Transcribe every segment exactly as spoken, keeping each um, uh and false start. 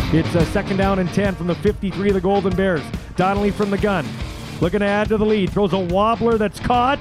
It's a second down and ten from the fifty-three of the Golden Bears. Donnelly from the gun. Looking to add to the lead. Throws a wobbler that's caught.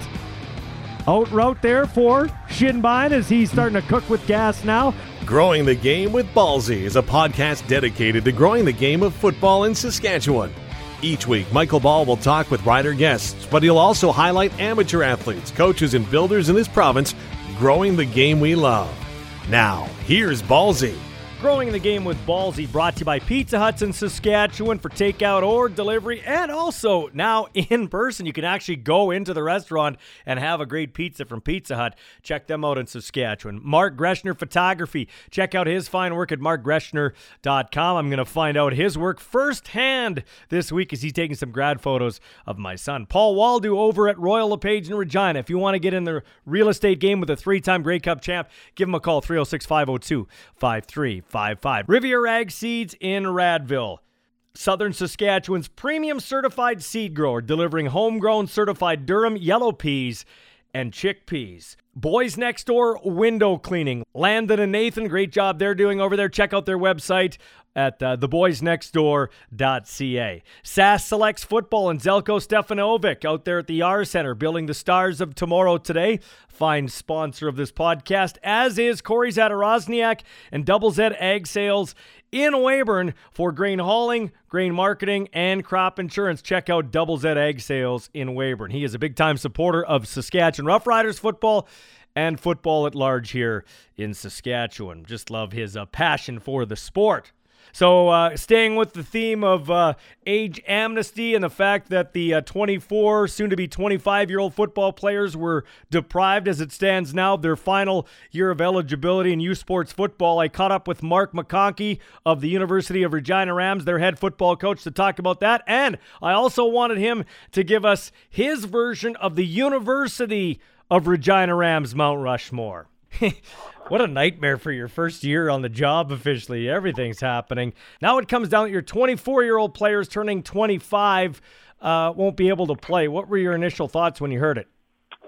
Out route there for Shinbine as he's starting to cook with gas now. Growing the Game with Ballsy is a podcast dedicated to growing the game of football in Saskatchewan. Each week, Michael Ball will talk with rider guests, but he'll also highlight amateur athletes, coaches, and builders in this province growing the game we love. Now, here's Ballsy. Growing the Game with Ballsy, brought to you by Pizza Huts in Saskatchewan for takeout or delivery, and also now in person. You can actually go into the restaurant and have a great pizza from Pizza Hut. Check them out in Saskatchewan. Mark Greshner Photography. Check out his fine work at mark greshner dot com. I'm going to find out his work firsthand this week as he's taking some grad photos of my son. Paul Waldo over at Royal LePage in Regina. If you want to get in the real estate game with a three-time Grey Cup champ, give him a call, three oh six, five oh two, five three five five. Riviera Ag Seeds in Radville. Southern Saskatchewan's premium certified seed grower, delivering homegrown certified Durham yellow peas and chickpeas. Boys Next Door window cleaning. Landon and Nathan, great job they're doing over there. Check out their website at uh, the boys next door dot c a. Sask Selects Football and Zelko Stefanovic out there at the Yar Center, building the stars of tomorrow today. Fine sponsor of this podcast, as is Corey Zadarozniak and Double Z Ag Sales in Weyburn for grain hauling, grain marketing, and crop insurance. Check out Double Z Ag Sales in Weyburn. He is a big-time supporter of Saskatchewan Roughriders football and football at large here in Saskatchewan. Just love his uh, passion for the sport. So uh, staying with the theme of uh, age amnesty and the fact that the uh, twenty-four, soon-to-be twenty-five-year-old football players were deprived, as it stands now, of their final year of eligibility in U Sports football, I caught up with Mark McConkey of the University of Regina Rams, their head football coach, to talk about that. And I also wanted him to give us his version of the University of Regina Rams Mount Rushmore. What a nightmare for your first year on the job officially. Everything's happening. Now it comes down to your twenty-four-year-old players turning twenty-five uh, won't be able to play. What were your initial thoughts when you heard it?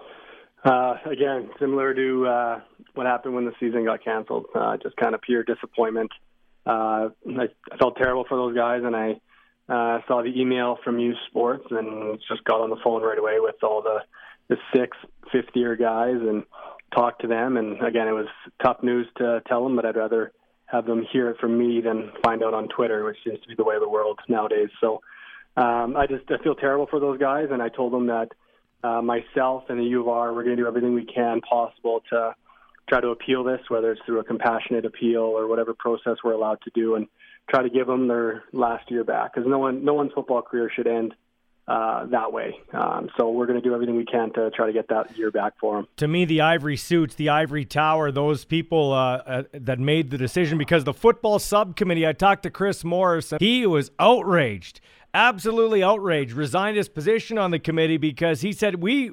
Uh, again, similar to uh, what happened when the season got canceled. Uh, just kind of pure disappointment. Uh, I, I felt terrible for those guys, and I uh, saw the email from U Sports and just got on the phone right away with all the, the six fifth-year guys and talk to them. And again, it was tough news to tell them, but I'd rather have them hear it from me than find out on Twitter, which seems to be the way of the world nowadays. So um, I just I feel terrible for those guys, and I told them that uh, myself and the U of R, we're going to do everything we can possible to try to appeal this, whether it's through a compassionate appeal or whatever process we're allowed to do, and try to give them their last year back, because no one no one's football career should end Uh, that way. Um, so we're going to do everything we can to try to get that year back for them. To me, the Ivory Suits, the Ivory Tower, those people uh, uh, that made the decision, because the football subcommittee, I talked to Chris Morris, and he was outraged, absolutely outraged, resigned his position on the committee because he said, we,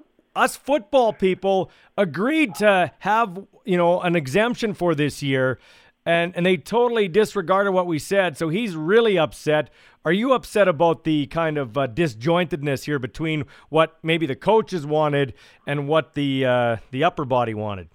us football people, agreed to have, you know, an exemption for this year, and, and they totally disregarded what we said. So he's really upset. Are you upset about the kind of uh, disjointedness here between what maybe the coaches wanted and what the uh, the upper body wanted?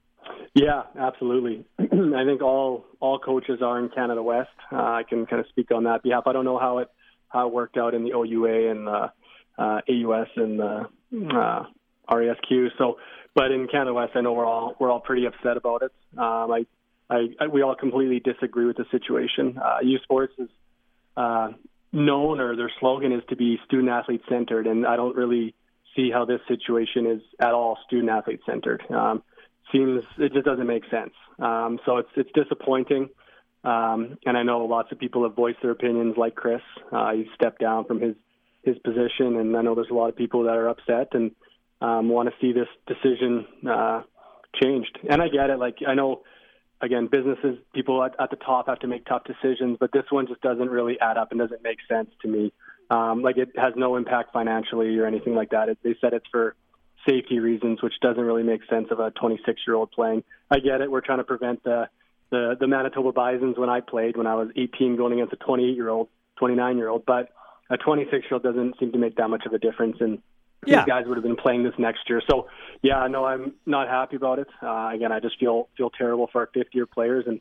Yeah, absolutely. I think all all coaches are in Canada West. Uh, I can kind of speak on that behalf. I don't know how it how it worked out in the O U A and the uh, A U S and the uh, R A S Q. So, but in Canada West, I know we're all we're all pretty upset about it. Um, I, I, I we all completely disagree with the situation. Uh, U Sports is Uh, known, or their slogan is to be student athlete centered, and I don't really see how this situation is at all student athlete centered. Um, seems it just doesn't make sense. Um, so it's it's disappointing, um, and I know lots of people have voiced their opinions, like Chris. Uh, he stepped down from his his position, and I know there's a lot of people that are upset and um, want to see this decision uh, changed. And I get it. Like, I know. Again, businesses, people at, at the top have to make tough decisions, but this one just doesn't really add up and doesn't make sense to me. Um, like, it has no impact financially or anything like that. It, they said it's for safety reasons, which doesn't really make sense of a twenty-six-year-old playing. I get it. We're trying to prevent the, the, the Manitoba Bisons when I played, when I was eighteen, going against a twenty-eight-year-old, twenty-nine-year-old. But a twenty-six-year-old doesn't seem to make that much of a difference, and yeah. These guys would have been playing this next year. So, yeah, no, I'm not happy about it. Uh, again, I just feel feel terrible for our fifth-year players, and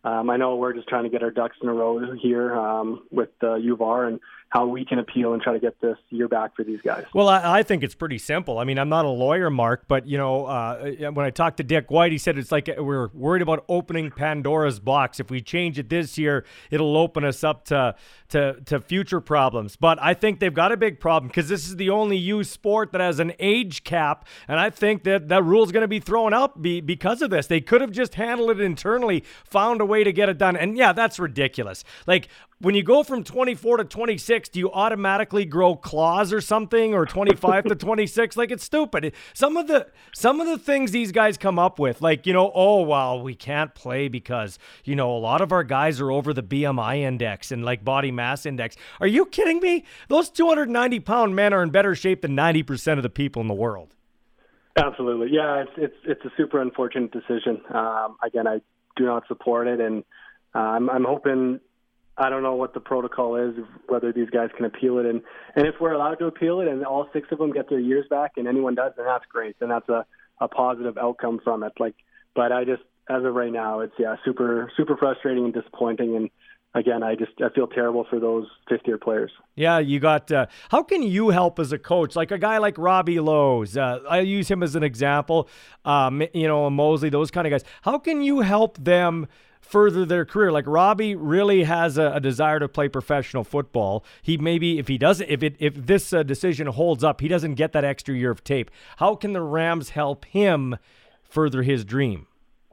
um, I know we're just trying to get our ducks in a row here um, with uh, U of R and how we can appeal and try to get this year back for these guys. Well, I, I think it's pretty simple. I mean, I'm not a lawyer, Mark, but, you know, uh, when I talked to Dick White, he said it's like we're worried about opening Pandora's box. If we change it this year, it'll open us up to to, to future problems. But I think they've got a big problem because this is the only youth sport that has an age cap, and I think that that rule is going to be thrown out be, because of this. They could have just handled it internally, found a way to get it done. And, yeah, that's ridiculous. Like, when you go from twenty-four to twenty-six, do you automatically grow claws or something, or twenty-five to twenty-six? Like, it's stupid. Some of the some of the things these guys come up with, like, you know, oh, well, we can't play because, you know, a lot of our guys are over the B M I index and, like, body mass index. Are you kidding me? Those two hundred ninety pound men are in better shape than ninety percent of the people in the world. Absolutely. Yeah, it's it's it's a super unfortunate decision. Um, again, I do not support it, and uh, I'm, I'm hoping – I don't know what the protocol is, whether these guys can appeal it. And, and if we're allowed to appeal it and all six of them get their years back and anyone does, then that's great. Then that's a, a positive outcome from it. Like, but I just, as of right now, it's, yeah, super, super frustrating and disappointing. And again, I just, I feel terrible for those fifth-year players. Yeah, you got, uh, how can you help as a coach? Like a guy like Robbie Lowe's, uh, I use him as an example, um, you know, Mosley, those kind of guys. How can you help them further their career? Like Robbie really has a, a desire to play professional football. He maybe, if he doesn't, if it if this uh, decision holds up, he doesn't get that extra year of tape. How can the Rams help him further his dream?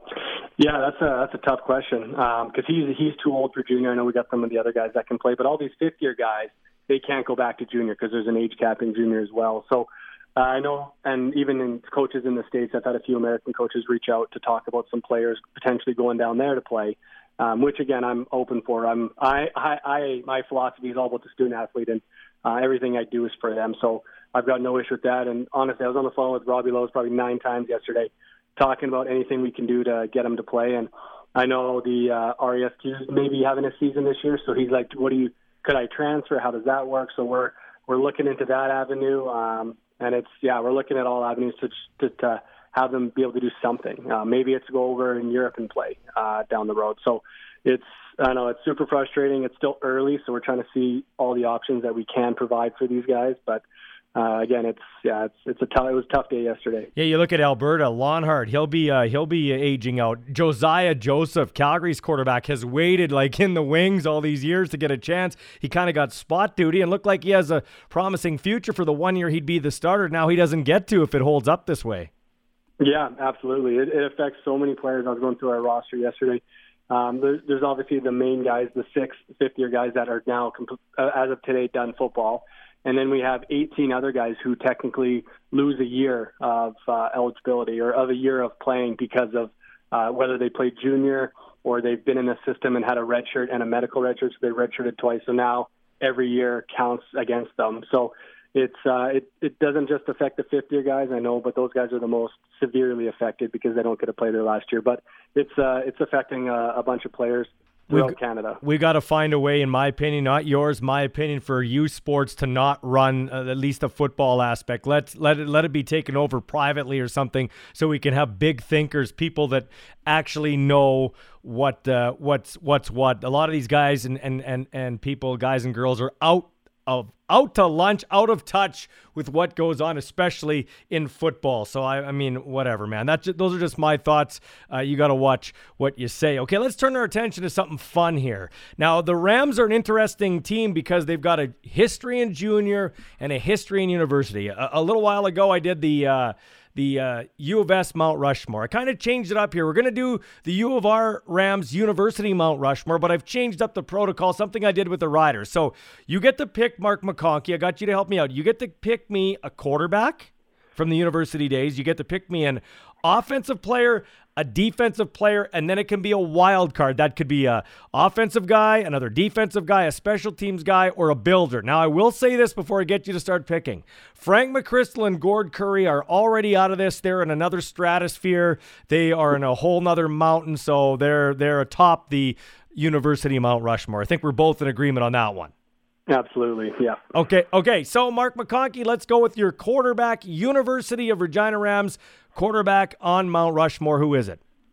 Yeah, that's a that's a tough question because um, he's he's too old for junior. I know we got some of the other guys that can play, but all these fifth year guys, they can't go back to junior because there's an age cap in junior as well. So. Uh, I know, and even in coaches in the States, I've had a few American coaches reach out to talk about some players potentially going down there to play, um, which again I'm open for. I'm I, I, I my philosophy is all about the student athlete, and uh, everything I do is for them. So I've got no issue with that. And honestly, I was on the phone with Robbie Lowe's probably nine times yesterday, talking about anything we can do to get him to play. And I know the uh, R E S Q is maybe having a season this year, so he's like, "What do you? Could I transfer? How does that work?" So we're we're looking into that avenue. Um, And it's, yeah, we're looking at all avenues to to, to have them be able to do something. Uh, maybe it's to go over in Europe and play uh, down the road. So it's, I know it's super frustrating. It's still early, so we're trying to see all the options that we can provide for these guys. But uh, again, it's yeah, it's it's a tough. It was a tough day yesterday. Yeah, you look at Alberta, Lonhart. He'll be uh, he'll be aging out. Josiah Joseph, Calgary's quarterback, has waited like in the wings all these years to get a chance. He kind of got spot duty and looked like he has a promising future for the one year he'd be the starter. Now he doesn't get to if it holds up this way. Yeah, absolutely. It, it affects so many players. I was going through our roster yesterday. Um, there's, there's obviously the main guys, the six fifth-year guys that are now, uh, as of today, done football. And then we have eighteen other guys who technically lose a year of uh, eligibility or of a year of playing because of uh, whether they played junior or they've been in the system and had a red shirt and a medical red shirt, so they redshirted twice. So now every year counts against them. So it's uh, it, it doesn't just affect the fifth-year guys, I know, but those guys are the most severely affected because they don't get to play their last year. But it's uh, it's affecting a, a bunch of players throughout We've, Canada. We got to find a way, in my opinion, not yours, my opinion, for youth sports to not run uh, at least the football aspect. Let's let it let it be taken over privately or something, so we can have big thinkers, people that actually know what uh, what's what's what. A lot of these guys and and and and people, guys and girls, are out of out to lunch, out of touch with what goes on, especially in football. So, I, I mean, whatever, man. That's just, those are just my thoughts. Uh, you got to watch what you say. Okay, let's turn our attention to something fun here. Now, the Rams are an interesting team because they've got a history in junior and a history in university. A, a little while ago, I did the uh, the uh, U of S Mount Rushmore. I kind of changed it up here. We're going to do the U of R Rams University Mount Rushmore, but I've changed up the protocol, something I did with the Riders. So you get to pick Mark McConkey. I got you to help me out. You get to pick me a quarterback from the university days. You get to pick me an offensive player, a defensive player, and then it can be a wild card. That could be a offensive guy, another defensive guy, a special teams guy, or a builder. Now, I will say this before I get you to start picking. Frank McChrystal and Gord Curry are already out of this. They're in another stratosphere. They are in a whole nother mountain, so they're they're atop the University Mount Rushmore. I think we're both in agreement on that one. Absolutely, yeah. Okay, okay. So, Mark McConkey, let's go with your quarterback, University of Regina Rams quarterback on Mount Rushmore. Who is it?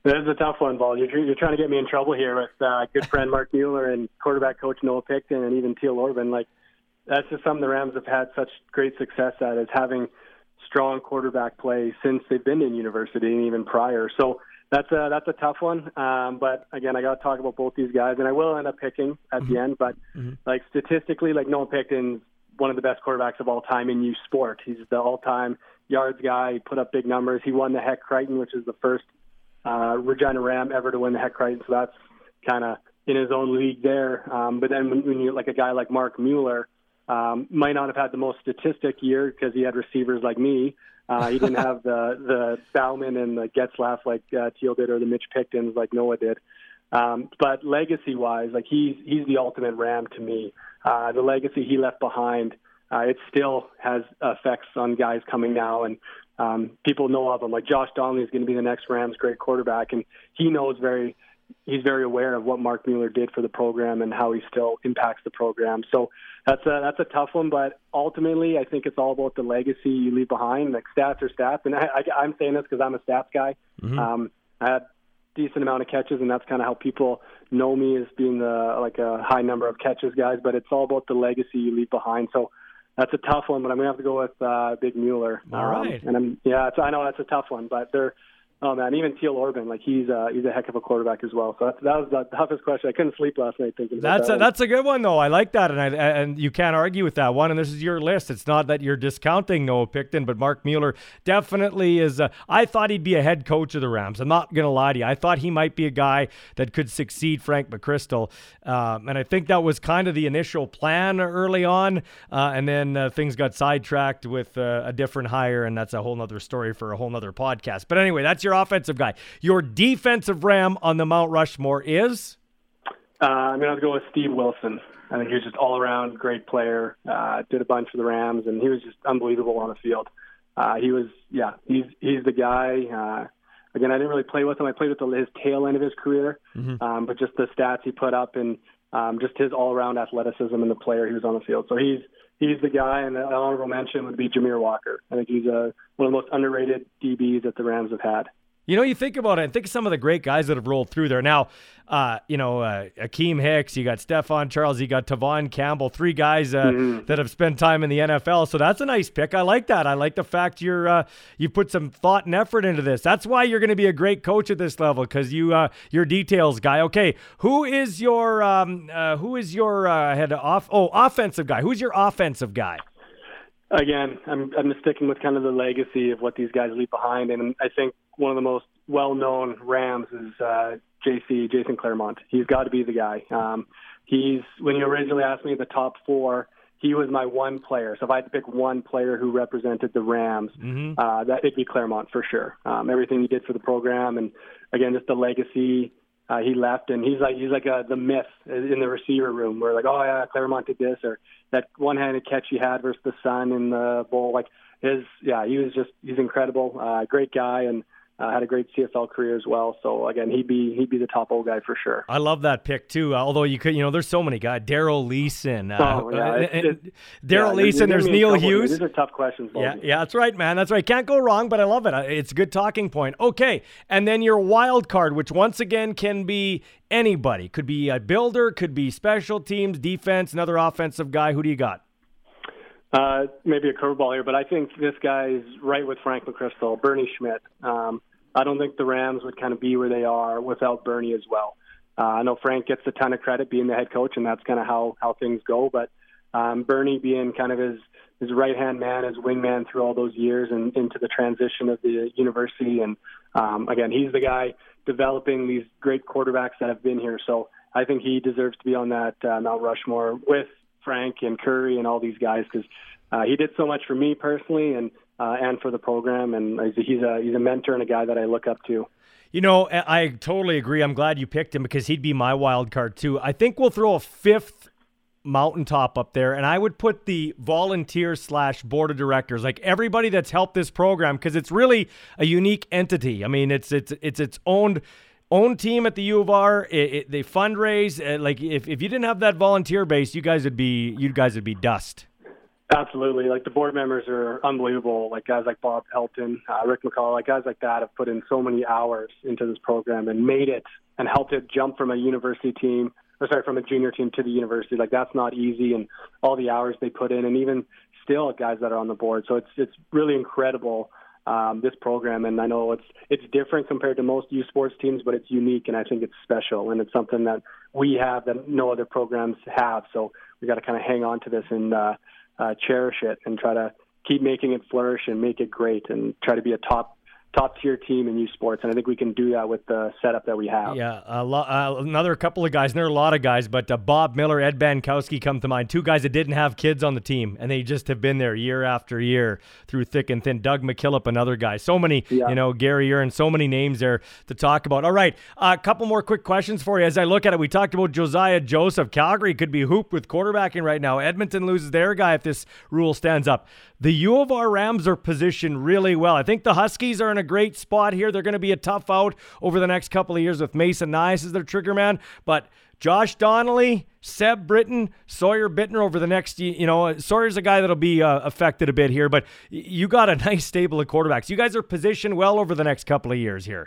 This is a tough one, Paul. You're, you're trying to get me in trouble here with uh, good friend Mark Mueller and quarterback coach Noah Picton and even Teal Orban. Like, that's just something the Rams have had such great success at, is having strong quarterback play since they've been in university and even prior. So that's a, that's a tough one. Um, but again, I got to talk about both these guys, and I will end up picking at mm-hmm. the end. But mm-hmm. like statistically, like Noah Picton's one of the best quarterbacks of all time in youth sport. He's the all-time yards guy. He put up big numbers. He won the Heck Crichton, which is the first uh, Regina Ram ever to win the Heck Crichton. So that's kind of in his own league there. Um, but then when, when you like a guy like Mark Mueller, Um, might not have had the most statistic year because he had receivers like me. Uh, he didn't have the the Bauman and the Getzlaff like uh, Teal did, or the Mitch Pictons like Noah did. Um, but legacy-wise, like he's he's the ultimate Ram to me. Uh, the legacy he left behind, uh, it still has effects on guys coming now, and um, people know of him. Like Josh Donnelly is going to be the next Rams great quarterback, and he knows very. He's very aware of what Mark Mueller did for the program and how he still impacts the program. So that's a that's a tough one, but ultimately I think it's all about the legacy you leave behind. Like stats are stats, and I, I, I'm saying this because I'm a stats guy. Mm-hmm. Um, I had a decent amount of catches, and that's kind of how people know me, as being the like a high number of catches guys. But it's all about the legacy you leave behind. So that's a tough one, but I'm gonna have to go with uh, Big Mueller. All um, right, and I'm yeah, it's, I know that's a tough one, but they're. Oh man, even Teal Orban, like he's uh, he's a heck of a quarterback as well. So that's, that was the toughest question. I couldn't sleep last night thinking about that's that. A, that's a good one though. I like that, and I and you can't argue with that one. And this is your list. It's not that you're discounting Noah Picton, but Mark Mueller definitely is. Uh, I thought he'd be a head coach of the Rams. I'm not gonna lie to you. I thought he might be a guy that could succeed Frank McChrystal, um, and I think that was kind of the initial plan early on. Uh, and then uh, things got sidetracked with uh, a different hire, and that's a whole nother story for a whole nother podcast. But anyway, that's your offensive guy. Your defensive Ram on the Mount Rushmore is? Uh, I'm going to go with Steve Wilson. I think he was just all-around great player, uh, did a bunch for the Rams, and he was just unbelievable on the field. Uh, he was, yeah, he's he's the guy. Uh, again, I didn't really play with him. I played with the, his tail end of his career, mm-hmm. um, but just the stats he put up and um, just his all-around athleticism and the player he was on the field. So he's he's the guy, and an honorable mention would be Jameer Walker. I think he's a, one of the most underrated D Bs that the Rams have had. You know, you think about it, and think of some of the great guys that have rolled through there. Now, uh, you know, uh, Akeem Hicks, you got Stephon Charles, you got Tavon Campbell, three guys uh, mm-hmm. that have spent time in the N F L. So that's a nice pick. I like that. I like the fact you're uh, you put some thought and effort into this. That's why you're going to be a great coach at this level, because you uh, you're a details guy. Okay, who is your um, uh, who is your uh, head off? Oh, offensive guy. Who's your offensive guy? Again, I'm I'm just sticking with kind of the legacy of what these guys leave behind, and I think one of the most well-known Rams is uh, J C, Jason Claremont. He's got to be the guy. Um, he's when you originally asked me the top four, he was my one player. So if I had to pick one player who represented the Rams, mm-hmm. uh, that it'd be Claremont for sure. Um, everything he did for the program, and again, just the legacy uh, he left, and he's like he's like a, the myth in the receiver room. Where like, oh yeah, Claremont did this, or that one-handed catch he had versus the Sun in the bowl. Like his, yeah, he was just he's incredible, uh, great guy, and. Uh, had a great C F L career as well. So again, he'd be he'd be the top old guy for sure. I love that pick too. Uh, although you could, you know, there's so many guys. Daryl Leeson. Uh, oh yeah, it, it, Daryl yeah, Leeson. There's Neil Hughes. These are tough questions. Yeah, yeah, that's right, man. That's right. Can't go wrong. But I love it. It's a good talking point. Okay, and then your wild card, which once again can be anybody. Could be a builder. Could be special teams, defense, another offensive guy. Who do you got? Uh, maybe a curveball here, but I think this guy is right with Frank McChrystal, Bernie Schmidt. Um, I don't think the Rams would kind of be where they are without Bernie as well. Uh, I know Frank gets a ton of credit being the head coach, and that's kind of how, how things go. But um, Bernie being kind of his, his right-hand man, his wingman through all those years and into the transition of the university. And, um, again, he's the guy developing these great quarterbacks that have been here. So I think he deserves to be on that uh, Mount Rushmore with Frank and Curry and all these guys because uh, he did so much for me personally and Uh, and for the program, and he's a he's a mentor and a guy that I look up to. You know, I totally agree. I'm glad you picked him because he'd be my wild card too. I think we'll throw a fifth mountaintop up there, and I would put the volunteer slash board of directors, like everybody that's helped this program, because it's really a unique entity. I mean, it's it's it's its own own team at the U of R. It, it, they fundraise. Uh, like if if you didn't have that volunteer base, you guys would be you guys would be dust. Absolutely. Like the board members are unbelievable. Like guys like Bob Helton, uh, Rick McCall, like guys like that have put in so many hours into this program and made it and helped it jump from a university team, or sorry, from a junior team to the university. Like that's not easy, and all the hours they put in, and even still guys that are on the board. So it's it's really incredible, um, this program. And I know it's it's different compared to most youth sports teams, but it's unique, and I think it's special, and it's something that we have that no other programs have. So we got to kind of hang on to this and uh, uh, cherish it and try to keep making it flourish and make it great and try to be a top top tier team in youth sports, and I think we can do that with the setup that we have. Yeah, a lo- uh, another couple of guys, and there are a lot of guys, but uh, Bob Miller, Ed Bankowski come to mind. Two guys that didn't have kids on the team, and they just have been there year after year through thick and thin. Doug McKillop, another guy. So many, yeah. you know, Gary Aaron, so many names there to talk about. All right, a uh, couple more quick questions for you. As I look at it, we talked about Josiah Joseph. Calgary could be hooped with quarterbacking right now. Edmonton loses their guy if this rule stands up. The U of R Rams are positioned really well. I think the Huskies are in a great spot here. They're going to be a tough out over the next couple of years with Mason Nias as their trigger man. But Josh Donnelly, Seb Britton, Sawyer Bittner over the next, you know, Sawyer's a guy that'll be uh, affected a bit here. But you got a nice stable of quarterbacks. You guys are positioned well over the next couple of years here.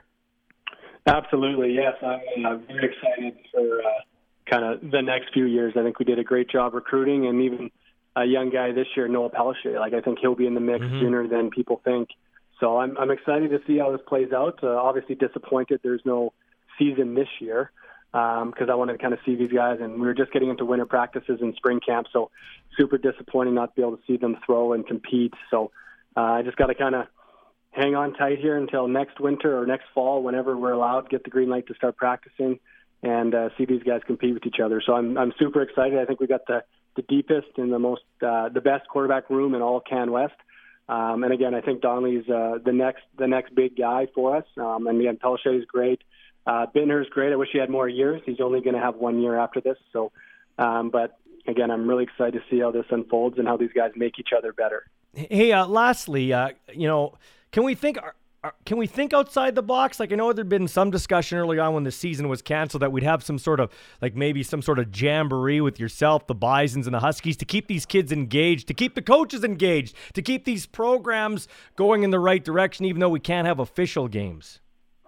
Absolutely, yes. I'm uh, very excited for uh, kind of the next few years. I think we did a great job recruiting, and even a young guy this year, Noah Pellichet. Like I think he'll be in the mix mm-hmm. sooner than people think. So I'm I'm excited to see how this plays out. Uh, obviously disappointed there's no season this year because um, I wanted to kind of see these guys, and we were just getting into winter practices and spring camp. So super disappointing not to be able to see them throw and compete. So uh, I just got to kind of hang on tight here until next winter or next fall, whenever we're allowed, get the green light to start practicing and uh, see these guys compete with each other. So I'm I'm super excited. I think we got the the deepest and the most, uh, the best quarterback room in all Can West. Um, and again, I think Donnelly's uh, the next, the next big guy for us. Um, and again, Pellichet is great. Uh, Bittner's great. I wish he had more years. He's only going to have one year after this. So, um, but again, I'm really excited to see how this unfolds and how these guys make each other better. Hey, uh, lastly, uh, you know, can we think, are, are, can we think outside the box? Like I know there'd been some discussion early on when the season was canceled that we'd have some sort of, like maybe some sort of jamboree with yourself, the Bisons and the Huskies to keep these kids engaged, to keep the coaches engaged, to keep these programs going in the right direction, even though we can't have official games.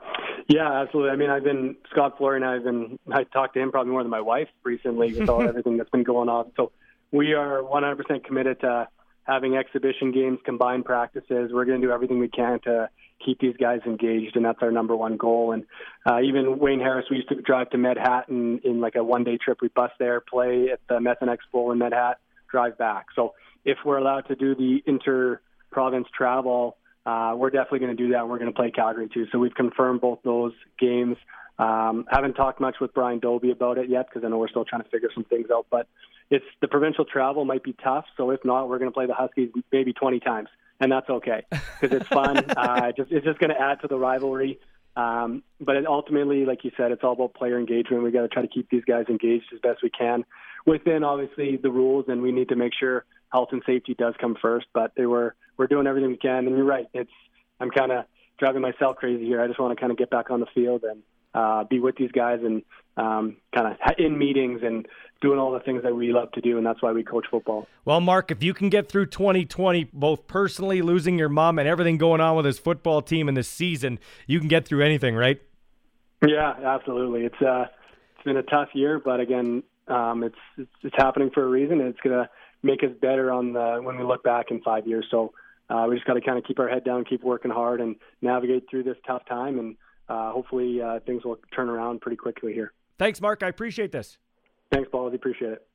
Yeah, absolutely. I mean, I've been, Scott Flory and I have been, I talked to him probably more than my wife recently with all everything that's been going on. So we are one hundred percent committed to having exhibition games, combined practices. We're going to do everything we can to keep these guys engaged, and that's our number one goal. And uh, even Wayne Harris, we used to drive to Medhat in like a one-day trip. We bus there, play at the Methanex Bowl in Medhat, drive back. So if we're allowed to do the inter-province travel, uh, we're definitely going to do that, and we're going to play Calgary too. So we've confirmed both those games. Um, haven't talked much with Brian Dobie about it yet because I know we're still trying to figure some things out. But it's the provincial travel might be tough. So if not, we're going to play the Huskies maybe twenty times, and that's okay because it's fun. uh, just, it's just going to add to the rivalry. Um, but it ultimately, like you said, it's all about player engagement. We got to try to keep these guys engaged as best we can within obviously the rules, and we need to make sure health and safety does come first. But they were we're doing everything we can, and you're right. It's I'm kind of driving myself crazy here. I just want to kind of get back on the field and uh, be with these guys and um, kind of in meetings and doing all the things that we love to do, and that's why we coach football. Well, Mark, if you can get through twenty twenty, both personally losing your mom and everything going on with his football team in this season, you can get through anything, right? Yeah, absolutely. It's uh, it's been a tough year, but again, um, it's, it's it's happening for a reason, and it's going to make us better on the when we look back in five years. So uh, we just got to kind of keep our head down, keep working hard, and navigate through this tough time, and uh, hopefully uh, things will turn around pretty quickly here. Thanks, Mark. I appreciate this. Thanks, Paul. I appreciate it.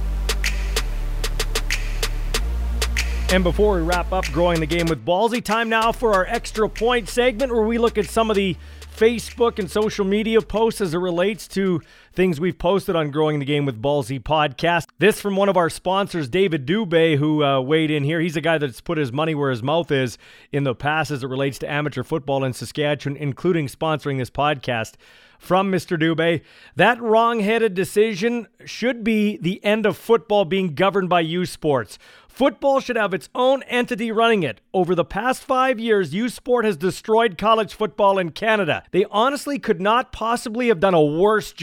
And before we wrap up Growing the Game with Ballsy, time now for our Extra Point segment where we look at some of the Facebook and social media posts as it relates to things we've posted on Growing the Game with Ballsy podcast. This from one of our sponsors, David Dubé, who uh, weighed in here. He's a guy that's put his money where his mouth is in the past as it relates to amateur football in Saskatchewan, including sponsoring this podcast. From Mister Dubé, that wrong-headed decision should be the end of football being governed by U Sports. Football should have its own entity running it. Over the past five years, U Sport has destroyed college football in Canada. They honestly could not possibly have done a worse job.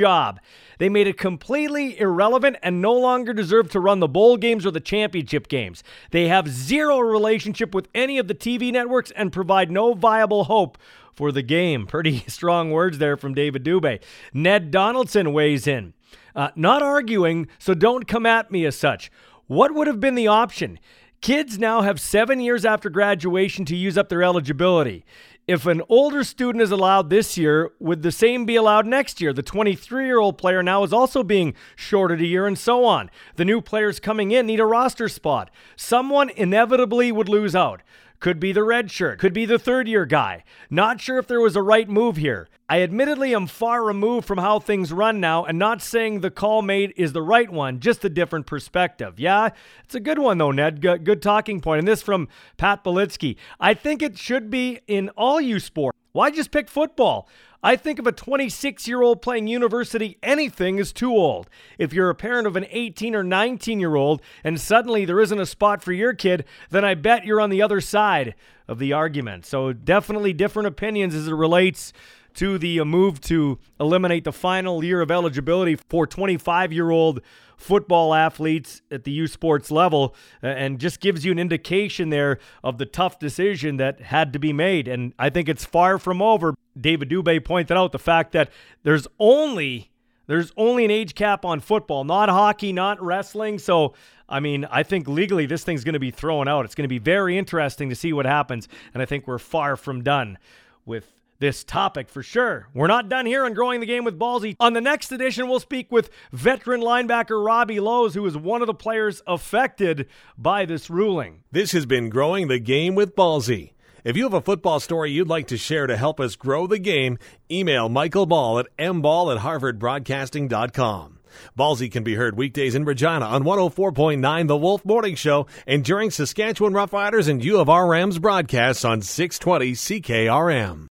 They made it completely irrelevant and no longer deserve to run the bowl games or the championship games. They have zero relationship with any of the T V networks and provide no viable hope for the game. Pretty strong words there from David Dubé. Ned Donaldson weighs in. Uh, not arguing, so don't come at me as such. What would have been the option? Kids now have seven years after graduation to use up their eligibility. If an older student is allowed this year, would the same be allowed next year? The twenty-three-year-old player now is also being shorted a year and so on. The new players coming in need a roster spot. Someone inevitably would lose out. Could be the red shirt. Could be the third-year guy. Not sure if there was a right move here. I admittedly am far removed from how things run now and not saying the call made is the right one, just a different perspective. Yeah, it's a good one though, Ned. Good, good talking point. And this from Pat Belitsky. I think it should be in all U sport. Why just pick football? I think if a twenty-six-year-old playing university anything is too old. If you're a parent of an eighteen or nineteen-year-old and suddenly there isn't a spot for your kid, then I bet you're on the other side of the argument. So definitely different opinions as it relates to the move to eliminate the final year of eligibility for twenty-five-year-old football athletes at the U Sports level, and just gives you an indication there of the tough decision that had to be made. And I think it's far from over. David Dubé pointed out the fact that there's only there's only an age cap on football, not hockey, not wrestling. So, I mean, I think legally this thing's going to be thrown out. It's going to be very interesting to see what happens, and I think we're far from done with this topic for sure. We're not done here on Growing the Game with Ballsy. On the next edition, we'll speak with veteran linebacker Robbie Lowes, who is one of the players affected by this ruling. This has been Growing the Game with Ballsy. If you have a football story you'd like to share to help us grow the game, email Michael Ball at m ball at harvard broadcasting dot com. Ballsy can be heard weekdays in Regina on one oh four point nine The Wolf Morning Show and during Saskatchewan Roughriders and U of R Rams broadcasts on six twenty C K R M.